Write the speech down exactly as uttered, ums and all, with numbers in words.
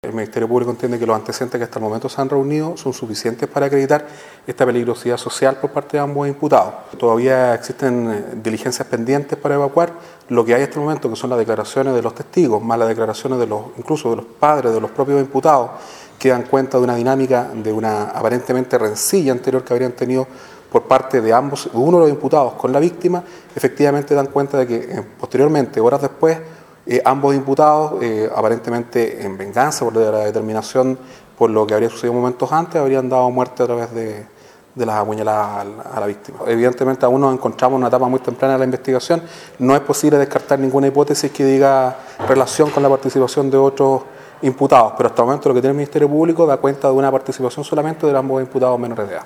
El Ministerio Público entiende que los antecedentes que hasta el momento se han reunido son suficientes para acreditar esta peligrosidad social por parte de ambos imputados. Todavía existen diligencias pendientes para evacuar lo que hay hasta el momento, que son las declaraciones de los testigos, más las declaraciones de los, incluso de los padres de los propios imputados, que dan cuenta de una dinámica, de una aparentemente rencilla anterior que habrían tenido por parte de ambos, uno de los imputados con la víctima. Efectivamente dan cuenta de que eh, posteriormente, horas después, Eh, ambos imputados, eh, aparentemente en venganza por la determinación por lo que habría sucedido momentos antes, habrían dado muerte a través de, de las apuñaladas a la, a la víctima. Evidentemente aún nos encontramos en una etapa muy temprana de la investigación, no es posible descartar ninguna hipótesis que diga relación con la participación de otros imputados, pero hasta el momento lo que tiene el Ministerio Público da cuenta de una participación solamente de ambos imputados menores de edad.